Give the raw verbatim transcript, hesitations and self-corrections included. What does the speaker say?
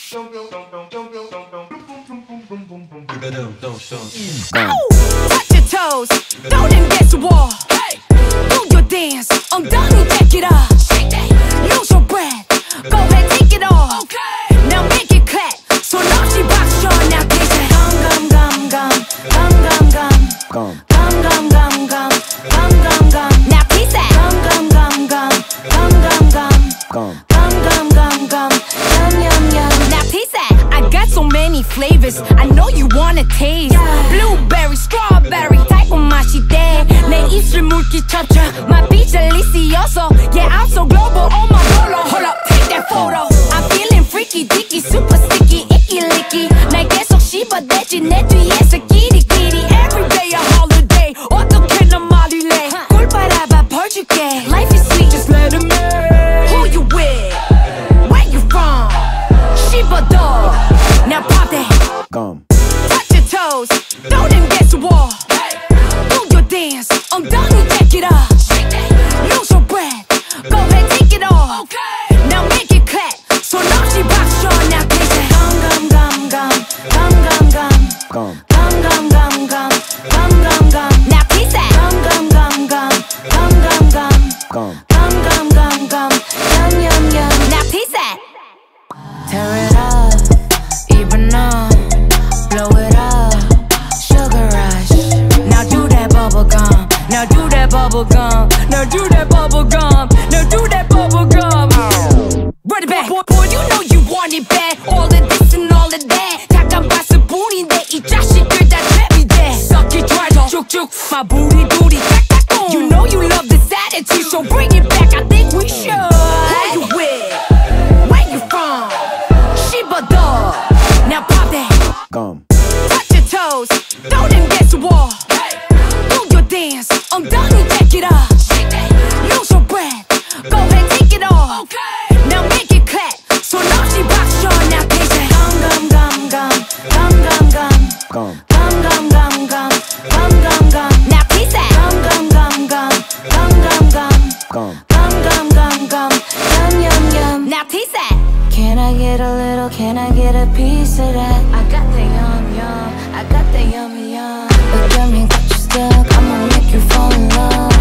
Touch your toes, throw them against the wall. Do your dance, 엉덩이 take it off. Lose your breath, go ahead take it off. Now make it clap, 손 없이 박수 now this is gum gum gum gum gum gum gum gum gum gum gum gum gum. Now this is gum gum gum gum gum gum gum gum gum gum gum yum yum yum. Now this is I got so many flavors, I know you wanna taste. Blueberry, strawberry, 달콤 맛이 돼. 내 입술 물기쳐줘, my beach delicioso. Yeah, I'm so global on my polo. Hold up, take that photo. I'm feeling freaky, dicky, super sticky, icky, licky. 날 계속 씹어대지 내 뒤에서 끼리끼리. Every day a holiday, 어떻게 난 말이래. 꿀 빨아봐 벌줄게. Life is sweet, just let it make. Who you with? Where you from? 씹어도 now pop that. Gum. Touch your toes, throw them against the wall. Do your dance, 엉덩이 take it off. Lose your breath, go ahead take it off. Now make it clap, 손 없이 박수 now this is gum gum gum gum gum gum gum gum gum gum gum gum gum gum. Now this is gum gum gum gum gum gum gum gum gum gum gum yum yum yum. Now this is tear it up, even up, blow it up, sugar rush. Now do that bubble gum, now do that bubble gum, now do that bubble gum, now do that bubble gum. Run it back, boy, boy, you know you want it bad. All of this and all of that. 잠깐 봤을 뿐인데 이 자식들 다 재미돼. 썩기 좋아져 쭉쭉 my booty booty 짝짝꿍. You know you love this attitude, so bring it back. I think we should. Who you with? Where you from? 씹어도 now pop that. Gum. Touch your toes, throw them against the wall. Do your dance, 엉덩이 take it off. Lose your breath, go ahead take it off. Now make it clap, 손 없이 박수 now this is gum gum gum gum gum gum gum Gum. gum gum gum gum gum gum gum. Now this is gum gum gum gum gum gum gum Gum. gum gum gum gum yum yum yum. Now this is can I get a little, can I get a piece of that? I got the yum yum, I got the yummy yum. Look at me, got you stuck, I'ma make you fall in love.